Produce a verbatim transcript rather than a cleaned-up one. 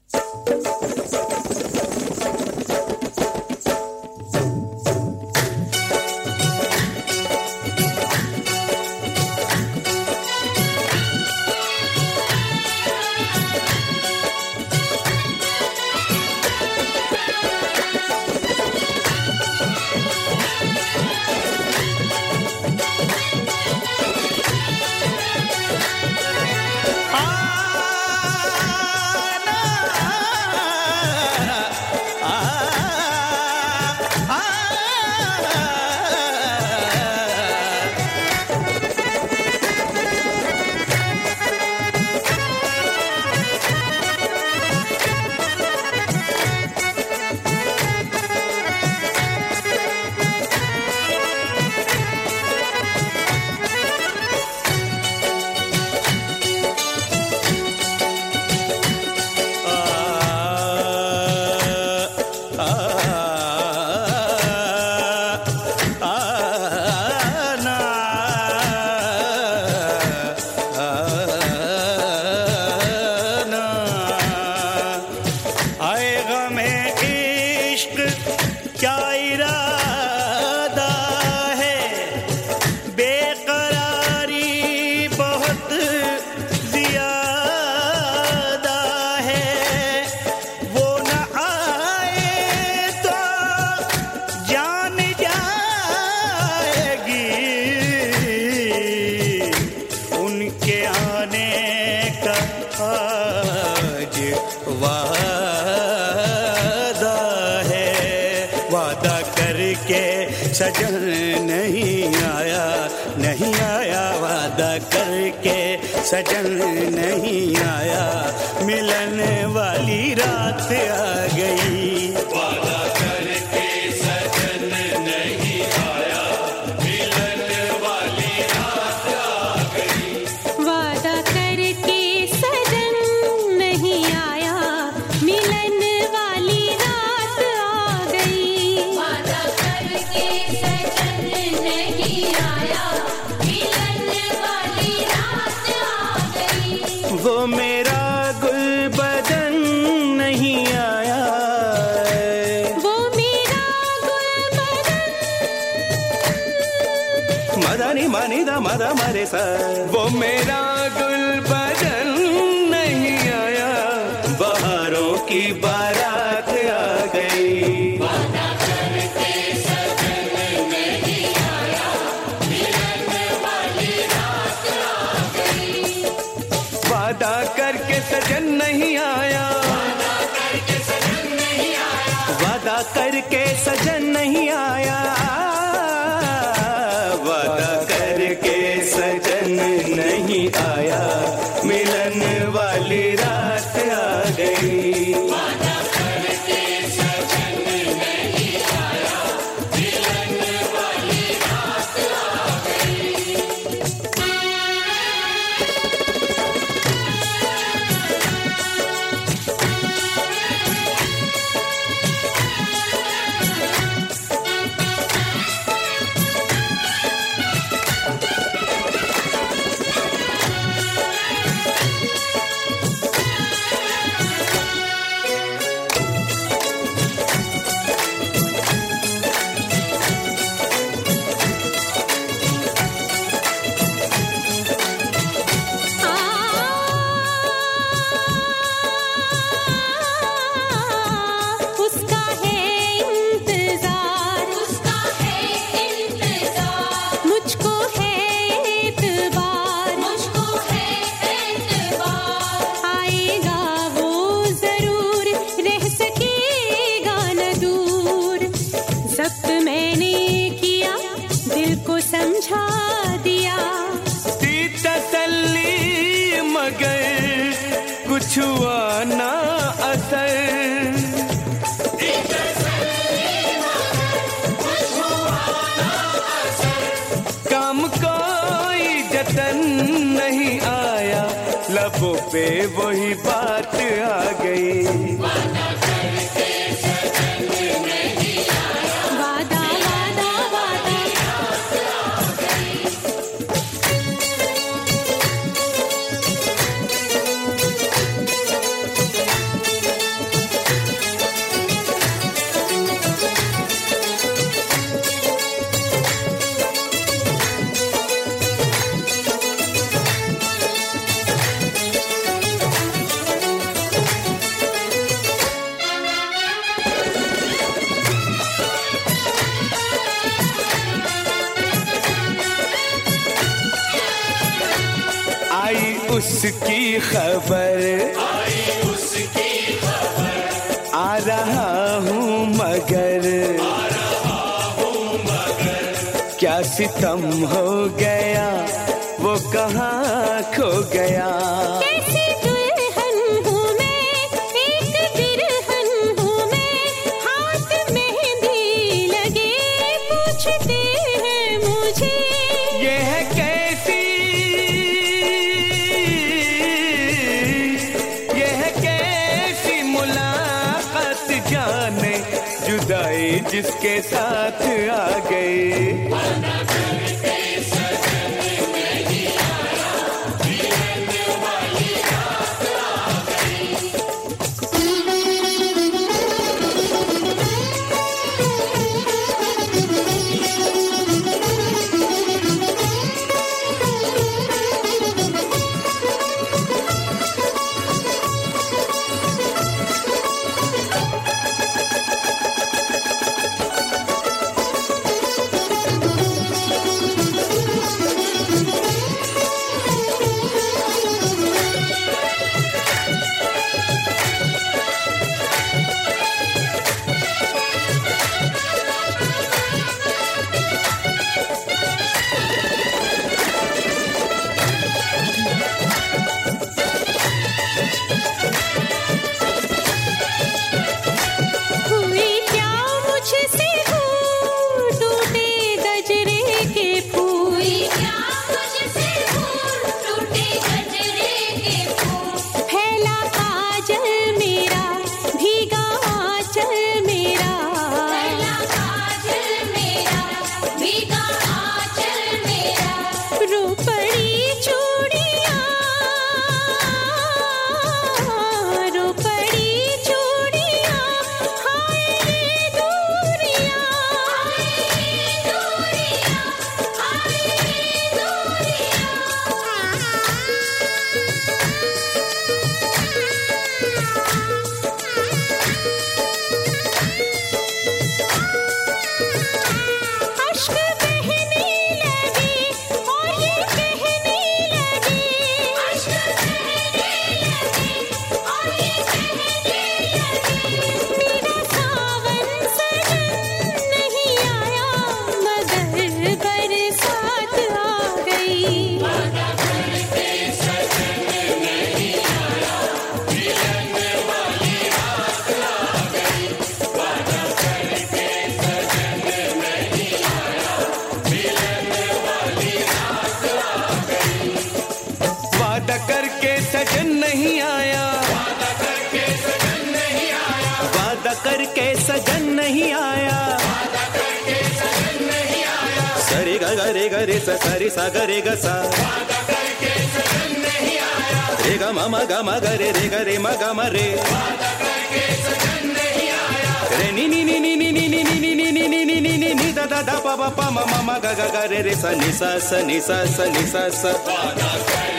सजन नहीं आया, नहीं आया, वादा करके सजन नहीं आया, मिलन वाली रात आ गई। वादा करके सजन नहीं आया, मिलन वाली रात आ गई। वादा करके सजन नहीं आया, मिलन वाली रात आ गई। वादा करके सजन नहीं आया, मिलन वाली रात आ गई। वो मेरा गुल बदन नहीं आया, वो मेरा गुल बदन, मदानी मानी दा मदा मारे सा, वो मेरा गुल बदन नहीं आया, बहारों की बारात आ गई। वादा करके सजन नहीं आया, मिलन वाली रात आ गई। वादा करके सजन नहीं आया, वादा करके सजन नहीं आया, वादा करके सजन नहीं आया, वादा करके सजन नहीं आया, मिलन वाली रात आ गई। वादा करके सजन नहीं आया, मिलन वाली रात आ गई। उसका है इंतजार, उसका है इंतजार, मुझको है एतबार, मुझको है एतबार। आएगा वो जरूर, रह सकेगा न दूर। जब्त मैंने किया, दिल को समझा दिया। दी तसल्ली मगर कुछ हुआ ना असर, काम कोई जतन नहीं आया, लबों पे वही बात आ गई। वादा करके सजन नहीं आया, वादा वादा वादा, वादा उसकी खबर, आई उसकी खबर, आ रहा हूँ मगर, आ रहा हूँ मगर, क्या सितम हो गया, वो कहाँ खो गया। कैसी दुल्हन हूँ मैं, एक बिरहन हूँ मैं, हाथ मेहंदी लगे पूछते हैं मुझे, ये है कैसी, ये है कैसी मुलाकात जाने, जुदाई जिसके साथ आ गई। वादा करके सजन नहीं आया, मिलन वाली रात आ गई। हुई क्या मुझसे भूल, टूटे गजरे के फूल, हुई क्या मुझसे भूल, टूटे गजरे के फूल, फैला काजल मेरा, भीगा आंचल मेरा, पहला काजल मेरा, भीगा आंचल मेरा, रो पड़ी चूड़ियां, रो पड़ी चूड़ियां, हाय ये दूरियां, दूरियां, हाय अश्क बहने लगे और ये कहने लगे, अश्क बहने लगे और ये कहने लगे, मेरा सावन सजन नहीं आया, मगर बरसात आ गई। वादा करके सजन नहीं आया, मिलन वाली रात आ गई। वादा करके सजन नहीं आया, मिलन वाली रात आ गई। वादा करके सजन नहीं आया, वादा करके सजन नहीं आया, वादा करके सजन नहीं आया, वादा करके सजन नहीं आया, सरे ग ग रे ग रे सा सा रे सा ग रे ग सा, वादा करके सजन नहीं आया, रे ग म म ग म ग रे रे ग रे म ग म रे, वादा करके सजन नहीं आया, रे नी नी नी नी नी नी नी नी नी नी नी नी नी नी नी नी दा दा दा पा पा पा म म म ग ग ग रे रे सा नि सा सा नि सा सा नि सा सा। वादा कर